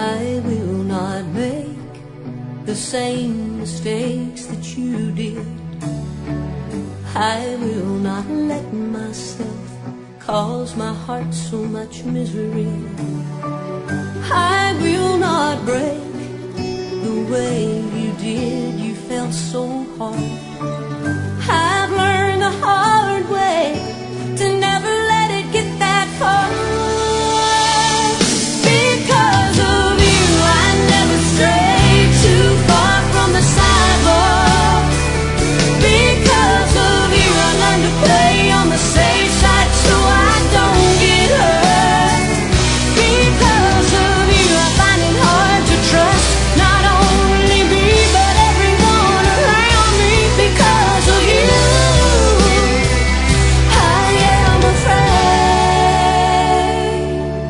I will not make the same mistakes that you did. I will not let myself cause my heart so much misery. I will not break the way you did. You felt so hard. I've learned the hard way to never let it get that far. Because of you, I never strayed too far from the sidewalk. Because of you, I learned to play on the safe side so I don't get hurt. Because of you, I find it hard to trust not only me but everyone around me. Because of you, I am afraid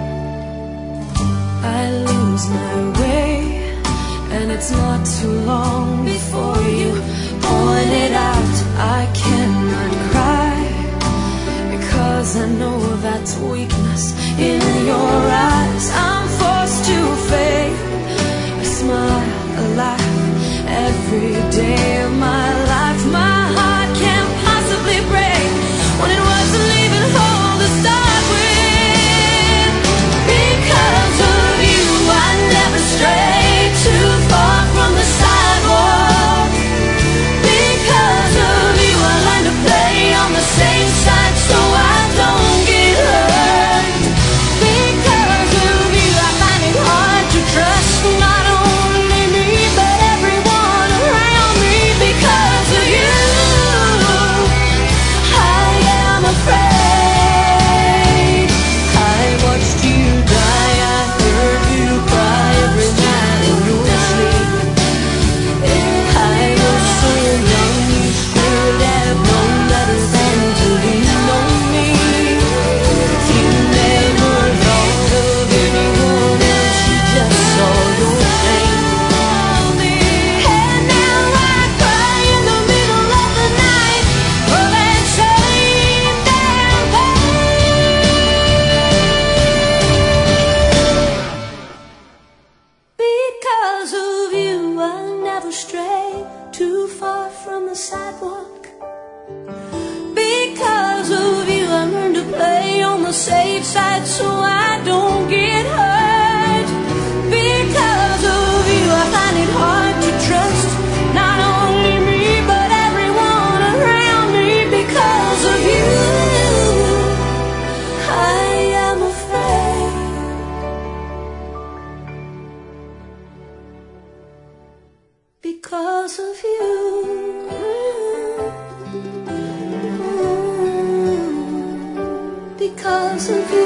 I lose my way, and it's not too long before you point it out. I cannot cry because I know that's weakness in your eyes. I'm forced to fake a smile, a laugh every day of my life. My heart can't possibly break when it wasn't leaving home to start with. Because of you, I never strayed too far from the sidewalk. Because of you, I learned to play on the safe side so I don't get hurt. Because of you, I find it hard to trust not only me but everyone around me. Because of you, I am afraid. I watched you die, I heard you cry every night in your sleep. I was so young, you should have known better than to lean on me. You never thought of anyone else, you just saw your pain. And now I cry in the middle of the night for that same damn pain. Because of you, I never stray too far from the sidewalk. Because of you, I learned to play on the safe side so I don't get hurt. Because of you, I find it hard to trust not only me but everyone around me. Because of you, I am afraid. Because of you, because of you.